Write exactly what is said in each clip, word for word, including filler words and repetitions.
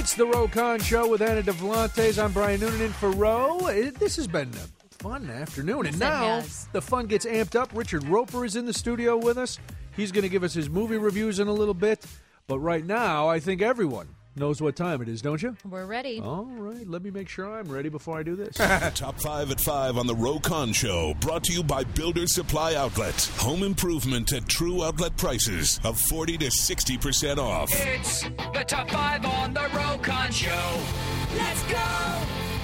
It's the Ro Khan Show with Anna Devlantes. I'm Brian Noonan in for Ro. It, this has been a fun afternoon. And Yes, it now has. the fun gets amped up. Richard Roper is in the studio with us. He's going to give us his movie reviews in a little bit. But right now, I think everyone knows what time it is, don't you? We're ready. All right. Let me make sure I'm ready before I do this. Top five at five on the Ro Khan Show. Brought to you by Builder Supply Outlet. Home improvement at true outlet prices of forty to sixty percent off. It's the top five on the Ro Khan Show. Let's go!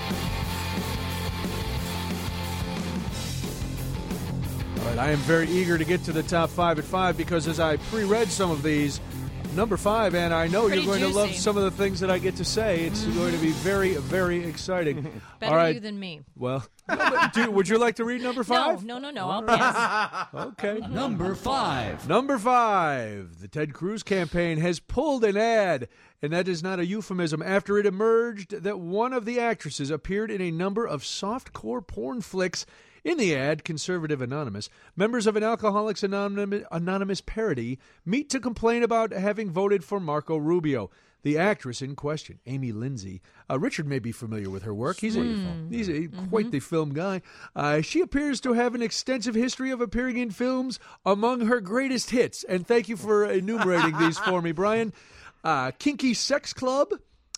All right, I am very eager to get to the top five at five because as I pre-read some of these, number five, and I know Pretty you're going juicy. to love some of the things that I get to say. It's Mm-hmm. going to be very, very exciting. Better All right. you than me. Well, do, would you like to read number five? No, no, no, no. I'll pass. Okay. Number five. Number five, the Ted Cruz campaign has pulled an ad, and that is not a euphemism, after it emerged that one of the actresses appeared in a number of softcore porn flicks. In the ad, Conservative Anonymous, members of an Alcoholics Anonymous, Anonymous parody meet to complain about having voted for Marco Rubio. The actress in question, Amy Lindsay, uh, Richard may be familiar with her work. He's a, he's a quite the film guy. Uh, she appears to have an extensive history of appearing in films. Among her greatest hits, and thank you for enumerating these for me, Brian, uh, Kinky Sex Club,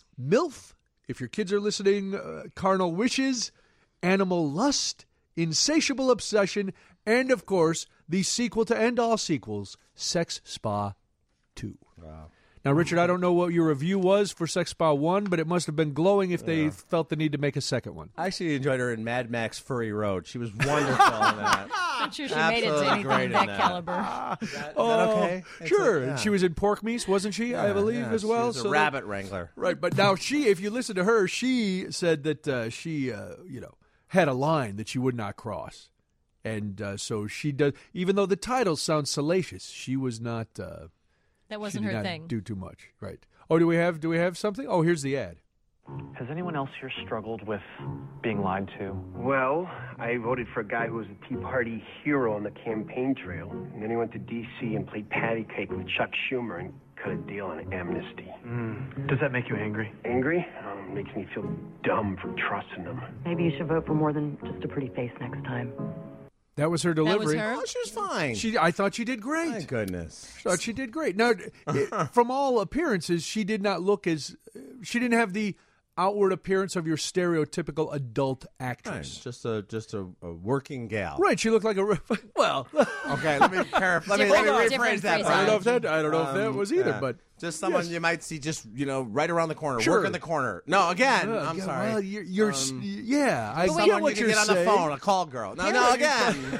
MILF, if your kids are listening, uh, Carnal Wishes, Animal Lust, Insatiable Obsession, and, of course, the sequel to end all sequels, Sex Spa two. Wow. Now, Richard, I don't know what your review was for Sex Spa one, but it must have been glowing if they felt the need to make a second one. I actually enjoyed her in Mad Max Fury Road. She was wonderful in that. Not sure she made it to Absolutely anything great of in that that. caliber. Is that Oh, okay? It's sure. a- yeah. She was in Pork Meats, wasn't she, I Yeah, believe, yeah, as well? She was a So that- rabbit wrangler. Right, but now she, if you listen to her, she said that uh, she, uh, you know, had a line that she would not cross. And uh, so she does, even though the title sounds salacious, she was not, uh, That she wasn't did her not thing. do too much. Right. Oh, do we have, do we have something? Oh, here's the ad. Has anyone else here struggled with being lied to? Well, I voted for a guy who was a Tea Party hero on the campaign trail. And then he went to D C and played patty cake with Chuck Schumer and cut a deal on amnesty. Mm. Does that make you angry? Angry? Um, makes me feel dumb for trusting him. Maybe you should vote for more than just a pretty face next time. That was her That was delivery. her? Oh, she was fine. She, I thought she did great. Thank goodness. I thought she did great. Now, it- from all appearances, she did not look as, she didn't have the outward appearance of your stereotypical adult Fine. actress. Just a just a, a working gal. Right, she looked like a well. Okay, let me paraphrase. Let me, let me Different- rephrase different that. I don't know if phraseology. that I don't know if that Um, was either, yeah. but Just someone yes. you might see just, you know, right around the corner, Sure. work in the corner. No, again, Uh, I'm yeah, sorry. Well, you're, you're s- Um, yeah, I someone get what you you're can get on saying. the phone, a call girl. No, no, again.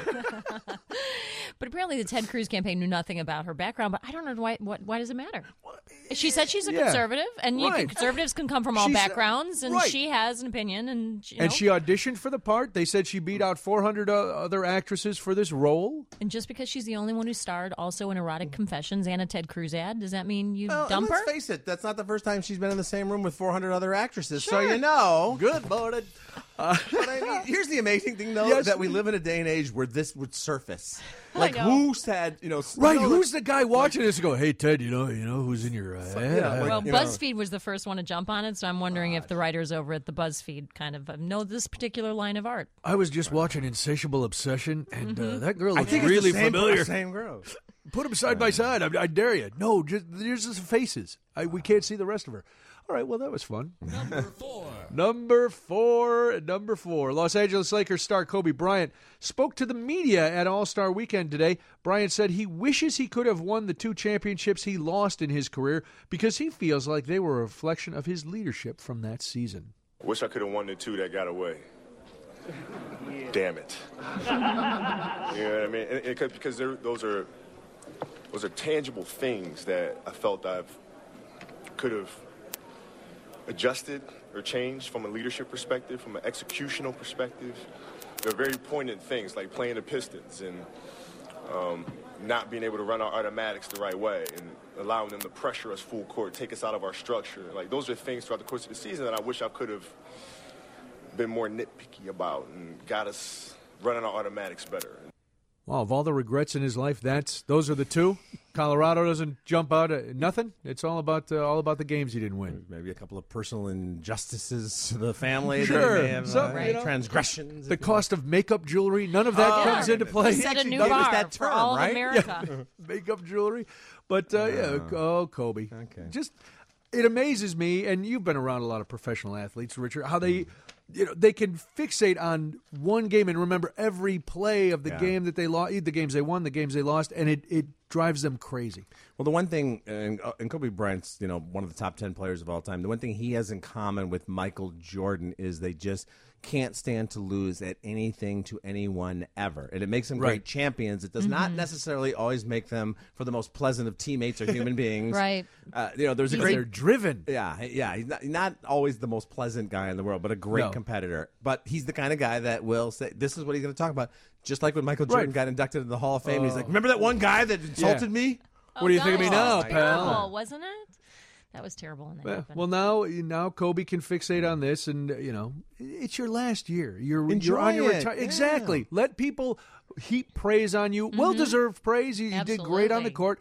But apparently the Ted Cruz campaign knew nothing about her background, but I don't know why What? why does it matter? She said she's a Yeah. conservative, and you Right. can, conservatives can come from all She's- backgrounds, and right. she has an opinion, and you know, And she auditioned for the part. They said she beat out four hundred uh, other actresses for this role. and just because she's the only one who starred also in Erotic Confessions and a Ted Cruz ad, does that mean you Well, dump her? let's face it, that's not the first time she's been in the same room with four hundred other actresses, so you know. Good morning. But I mean, here's the amazing thing, though, Yes. that we live in a day and age where this would surface. Like, know. who said, you know... s- Right, you know, who's the guy watching this and go, hey, Ted, you know, you know who's in your... Uh, yeah, like- Well, you know. BuzzFeed was the first one to jump on it, so I'm wondering if the writers over at the BuzzFeed kind of uh, know this particular line of art. I was just watching Insatiable Obsession, and uh, that girl I looks think really it's the same, familiar. Same girl. Put them side by side. I, I dare you. No, just there's just faces. I, we can't see the rest of her. All right, well, that was fun. Number four. Number four, number four. Los Angeles Lakers star Kobe Bryant spoke to the media at All-Star Weekend today. Bryant said he wishes he could have won the two championships he lost in his career because he feels like they were a reflection of his leadership from that season. Wish I could have won the two that got away. Damn it. You know what I mean? And, and, because they're- those are those are tangible things that I felt I've could have adjusted or changed from a leadership perspective, from an executional perspective. They're very poignant things, like playing the Pistons and um, not being able to run our automatics the right way and allowing them to pressure us full court, take us out of our structure. Like, those are things throughout the course of the season that I wish I could have been more nitpicky about and got us running our automatics better. Wow, of all the regrets in his life, that's those are the two? Colorado doesn't jump out at nothing. It's all about uh, all about the games he didn't win. Maybe a couple of personal injustices to the family. Sure. That may have, So, uh, you know, transgressions. The cost of makeup jewelry, none of that Oh, comes into play. Set a new Notice bar that for term, all right? of America. Yeah. Makeup jewelry. But, uh, yeah, oh, Kobe. Okay. Just, it amazes me, and you've been around a lot of professional athletes, Richard, how they, you know, they can fixate on one game and remember every play of the Yeah. game that they lost, the games they won, the games they lost, and it, it drives them crazy. Well, the one thing, and, uh, and Kobe Bryant's, you know, one of the top ten players of all time. The one thing he has in common with Michael Jordan is they just can't stand to lose at anything to anyone ever. And it makes them Right. great champions. It does not necessarily always make them for the most pleasant of teammates or human beings. Right. Uh, you know, there's a Because great they're driven. Yeah, yeah. He's not, not always the most pleasant guy in the world, but a great No. competitor. But he's the kind of guy that will say, this is what he's going to talk about. Just like when Michael Jordan Right. got inducted into the Hall of Fame. He's like, remember that one guy that insulted me? What do you think of me God, now, that was pal? terrible, wasn't it? That was terrible when that Well, happened. well, now now Kobe can fixate on this, and uh, you know it's your last year. You're Enjoy you're on your it, retire- yeah. Exactly. Let people heap praise on you. Well deserved praise. You, you did great on the Absolutely. court.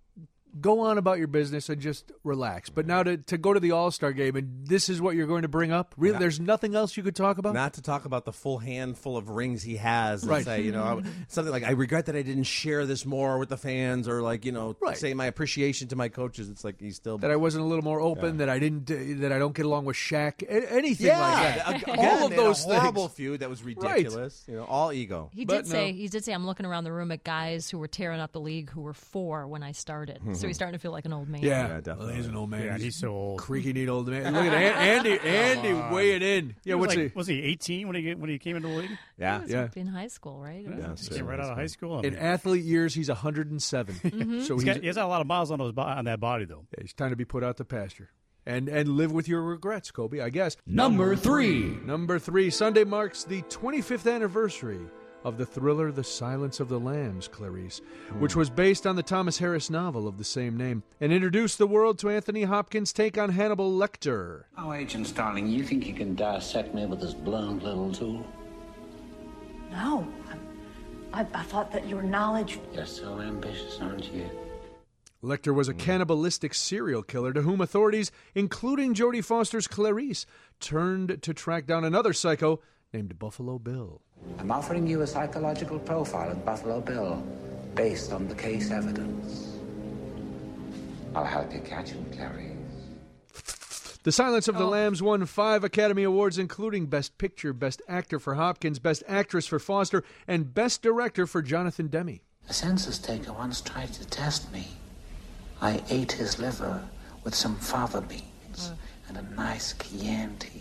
Go on about your business and just relax. But now to, to go to the All-Star game, and this is what you're going to bring up? Really? Yeah. There's nothing else you could talk about? Not to talk about the full handful of rings he has and Right. say, you know, something like, I regret that I didn't share this more with the fans, or like, you know, Right. say my appreciation to my coaches. It's like he's still... That I wasn't a little more open, that I didn't, uh, that I don't get along with Shaq, a- anything yeah, like that. Again, All of they had those a horrible things. feud that was ridiculous. You know, all ego. He But did say no. he did say I'm looking around the room at guys who were tearing up the league who were four when I started. So he's starting to feel like an old man. Yeah, Yeah, definitely. Well, he's an old man. Yeah, he's so old. Creaky neat old man. Look at An- Andy. Andy weighing in. Yeah, He was what's like, he? was he eighteen when he when he came into the league? Yeah. He was Yeah. in high school, right? Yeah, He so- came right out of high school. I In mean, athlete years, he's one hundred seven. So he's he's, got, he has got a lot of miles on those bo- on that body though. yeah, he's time to be put out to pasture. And and live with your regrets, Kobe, I guess. Number three. Number three, Sunday marks the twenty-fifth anniversary of the thriller The Silence of the Lambs, Clarice, which was based on the Thomas Harris novel of the same name, and introduced the world to Anthony Hopkins' take on Hannibal Lecter. Oh, Agent Starling, you think you can dissect me with this blunt little tool? No. I, I thought that your knowledge... You're so ambitious, aren't you? Lecter was a cannibalistic serial killer to whom authorities, including Jodie Foster's Clarice, turned to track down another psycho named Buffalo Bill. I'm offering you a psychological profile of Buffalo Bill based on the case evidence. I'll help you catch him, Clarice. The Silence of the Lambs won five Academy Awards, including Best Picture, Best Actor for Hopkins, Best Actress for Foster, and Best Director for Jonathan Demme. A census taker once tried to test me. I ate his liver with some fava beans and a nice Chianti.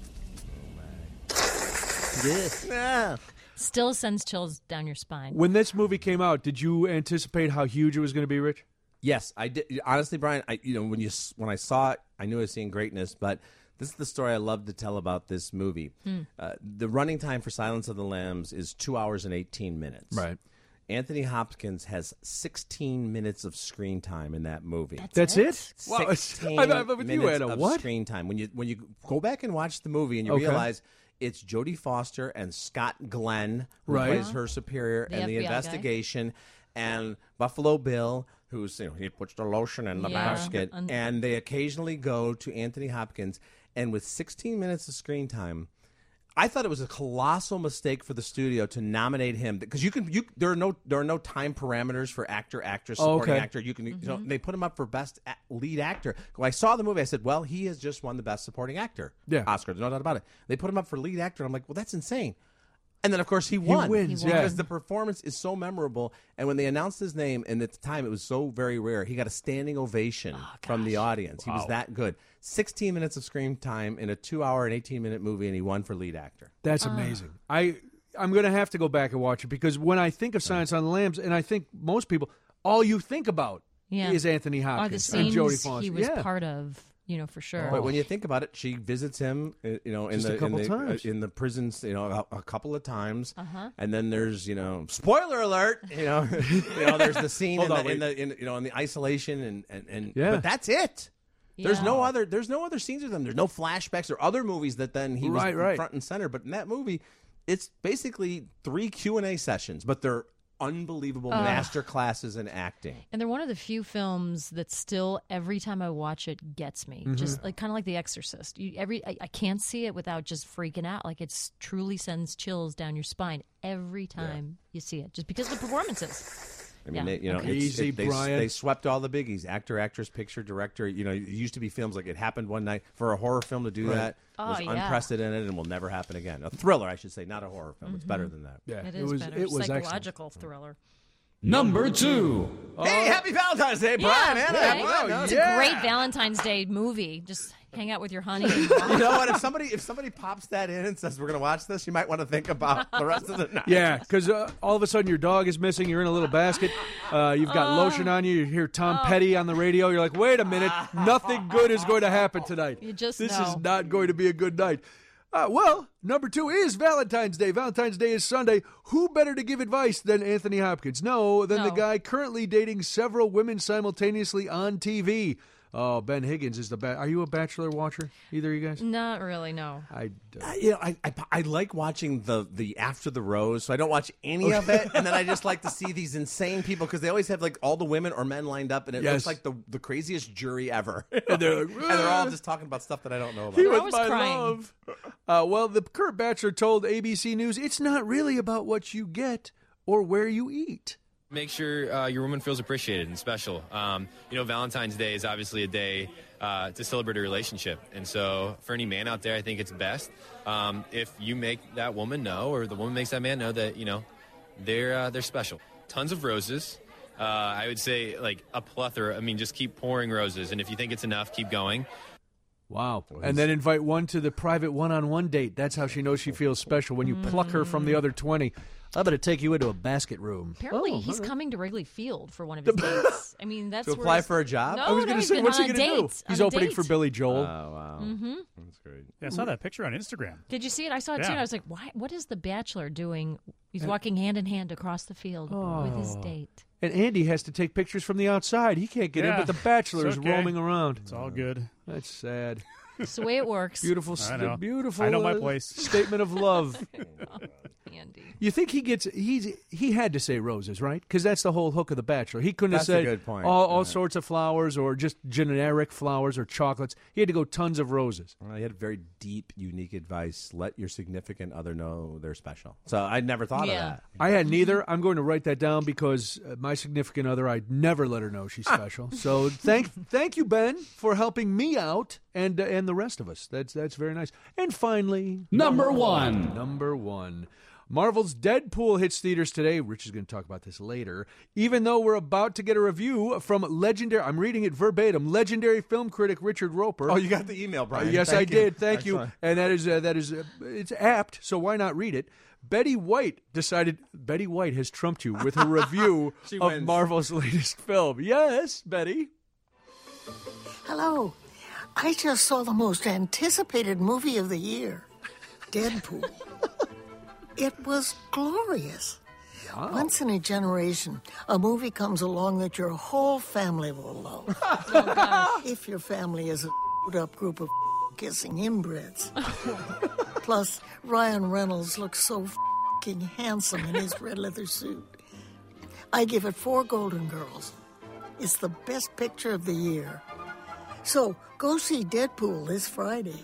Yeah. Still sends chills down your spine. When this movie came out, did you anticipate how huge it was going to be, Rich? Yes, I did. Honestly, Brian, I you know when you s- when I saw it, I knew I was seeing greatness. But this is the story I love to tell about this movie. Uh, the running time for Silence of the Lambs is two hours and eighteen minutes. Right. Anthony Hopkins has sixteen minutes of screen time in that movie. That's it? Wow, sixteen I'm- I'm with you, minutes Anna. of What? screen time. When you when you go back and watch the movie and you Okay. realize it's Jodie Foster and Scott Glenn, who Right. plays her superior, The and the F B I guy. investigation, and Buffalo Bill, who's you know he puts the lotion in the Yeah. basket, Un- and they occasionally go to Anthony Hopkins, and with sixteen minutes of screen time. I thought it was a colossal mistake for the studio to nominate him because you can you there are no there are no time parameters for actor, actress, Oh, supporting okay. actor. You can you know, they put him up for best a- lead actor. When I saw the movie, I said, "Well, he has just won the best supporting actor Yeah. Oscar. There's no doubt about it." They put him up for lead actor. I'm like, "Well, that's insane." And then, of course, he won. wins, He won. Because the performance is so memorable. And when they announced his name, and at the time it was so very rare, he got a standing ovation from the audience. He was that good. sixteen minutes of screen time in a two-hour and eighteen-minute movie, and he won for lead actor. That's amazing. I, I'm going to have to go back and watch it because when I think of Silence on the Lambs, and I think most people, all you think about Yeah. is Anthony Are the Hopkins and scenes Jodie Foster. he was yeah. part of, you know, for sure. But when you think about it, she visits him, uh, you know, in Just a the couple in the, times. uh, in the prisons, you know, a, a couple of times. Uh-huh. And then there's, you know, spoiler alert, you know, you know, there's the scene in, Hold on, the, in wait. the in, you know in the isolation and and, and Yeah. but that's it. There's Yeah. no other. There's no other scenes with him. There's no flashbacks or other movies that then he was Right, right. front and center. But in that movie, it's basically three Q and A sessions, but they're unbelievable Ugh. master classes in acting. And they're one of the few films that still, every time I watch it, gets me. Mhm. Just like kind of like The Exorcist. You, every I, I can't see it without just freaking out. Like it truly sends chills down your spine every time you see it, just because of the performances. I mean, Yeah. they, you know, Okay. it's, Easy, it, they, Brian. they swept all the biggies: actor, actress, picture, director. You know, it used to be films like It Happened One Night. For a horror film to do Right. that Oh, was yeah. unprecedented and will never happen again. A thriller, I should say, not a horror film. It's better than that. Yeah, It it is was. better. It was excellent. Psychological thriller. Number two. Hey, happy Valentine's Day, Brian! Yeah, Anna. right? Well done. It's a great Valentine's Day movie. Just hang out with your honey. And You know what? If somebody if somebody pops that in and says we're going to watch this, you might want to think about the rest of the night. Yeah, because uh, all of a sudden your dog is missing. You're in a little basket. Uh, you've got Oh. lotion on you. You hear Tom Petty on the radio. You're like, wait a minute. Nothing good is going to happen tonight. You just This know. is not going to be a good night. Uh, well, number two is Valentine's Day. Valentine's Day is Sunday. Who better to give advice than Anthony Hopkins? No, than the No. guy currently dating several women simultaneously on T V. Oh, Ben Higgins is the ba- Are you a Bachelor watcher? Either of you guys? Not really, no. I. Uh, you know, I, I I like watching the the After the Rose, so I don't watch any of it, and then I just like to see these insane people because they always have like all the women or men lined up, and it Yes. looks like the the craziest jury ever. And they're like, and they're all just talking about stuff that I don't know about. He They're was always my crying. love. Uh, well, the current Bachelor told A B C News it's not really about what you get or where you eat. Make sure uh, your woman feels appreciated and special. Um, you know, Valentine's Day is obviously a day uh, to celebrate a relationship. And so for any man out there, I think it's best um, if you make that woman know, or the woman makes that man know that, you know, they're, uh, they're special. Tons of roses. Uh, I would say like a plethora. I mean, just keep pouring roses. And if you think it's enough, keep going. Wow. And then invite one to the private one-on-one date. That's how she knows she feels special, when you pluck her from the other twenty. I'm going to take you into a basket room. Apparently, Oh, he's all right. coming to Wrigley Field for one of his dates. I mean, that's To where apply his- for a job? No, I was no, going to he's say, been what's he on a going to do? date, He's on a opening date. for Billy Joel. Oh wow, Mhm. that's great. Yeah, I saw that picture on Instagram. Did you see it? I saw it too. Yeah. And I was like, "Why? What is the Bachelor doing? He's walking hand in hand across the field with his Oh. date." And Andy has to take pictures from the outside. He can't get in, Yeah, but the Bachelor it's is okay. roaming around. It's all good. That's sad. It's the way it works. Beautiful, I know. beautiful. I know my uh, place. Statement of love. Andy. You think he gets? He's he had to say roses, right? Because that's the whole hook of The Bachelor. He couldn't That's a have said good point. all, all Yeah. sorts of flowers or just generic flowers or chocolates. He had to go tons of roses. Well, he had very deep, unique advice. Let your significant other know they're special. So I never thought Yeah. of that. I had neither. I'm going to write that down because uh, my significant other, I'd never let her know she's special. So thank thank you, Ben, for helping me out and uh, and the rest of us. That's that's very nice. And finally, Number one. Number one. Marvel's Deadpool hits theaters today. Rich is going to talk about this later. Even though we're about to get a review from legendary, I'm reading it verbatim, legendary film critic Richard Roper. Oh, you got the email, Brian. Uh, yes, Thank I you. did. Thank you. Excellent. And that is uh, that is uh, it's apt. So why not read it? Betty White decided. Betty White has trumped you with her review She of wins. Marvel's latest film. Yes, Betty. Hello. I just saw the most anticipated movie of the year, Deadpool. It was glorious. Once in a generation, a movie comes along that your whole family will love. If your family is a up group of kissing inbreds. Plus, Ryan Reynolds looks so fing handsome in his red leather suit. I give it four Golden Girls. It's the best picture of the year. So, go see Deadpool this Friday.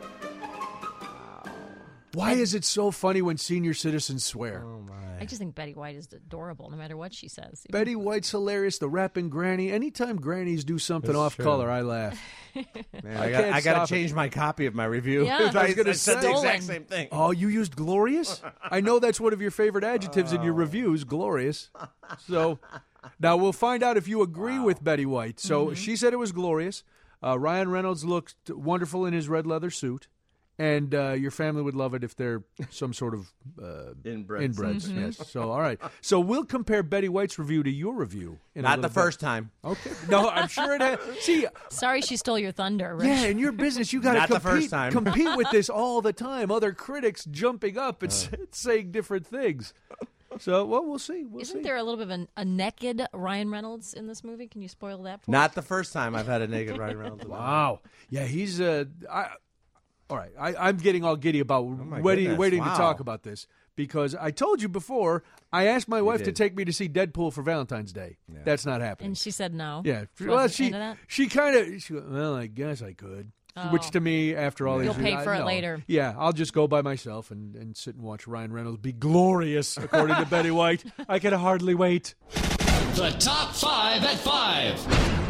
Why is it so funny when senior citizens swear? Oh my. I just think Betty White is adorable, no matter what she says. Betty White's hilarious. The rapping granny. Anytime grannies do something That's off true. color, I laugh. Man, I I, got, can't I got stop to change it. my copy of my review. Yeah. I, I was gonna I said the say- exact same thing. Oh, you used glorious? I know that's one of your favorite adjectives in your reviews, glorious. So now we'll find out if you agree with Betty White. So she said it was glorious. Uh, Ryan Reynolds looked wonderful in his red leather suit. And uh, your family would love it if they're some sort of uh, Inbreds. inbreds. Yes. So, all right. So we'll compare Betty White's review to your review. In a Not little the bit. first time. Okay. No, I'm sure it has. See, Sorry she stole your thunder, Rich. yeah, in your business, you got to Not the compete, first time. compete with this all the time. Other critics jumping up and s saying different things. So, well, we'll see. We'll Isn't see. there a little bit of an, a naked Ryan Reynolds in this movie? Can you spoil that for us? Not the first time I've had a naked Ryan Reynolds. Wow. Yeah, he's. Uh, I, all right. I, I'm getting all giddy about my waiting, goodness, waiting wow. to talk about this because I told you before, I asked my wife to did. take me to see Deadpool for Valentine's Day. That's not happening. And she said no. Yeah. She Well, wasn't she into that? she kind of, she went, well, I guess I could. Oh. Which to me, after all You'll these pay years, for I, it no. later. Yeah, I'll just go by myself and, and sit and watch Ryan Reynolds be glorious, according to Betty White. I can hardly wait. The top five at five.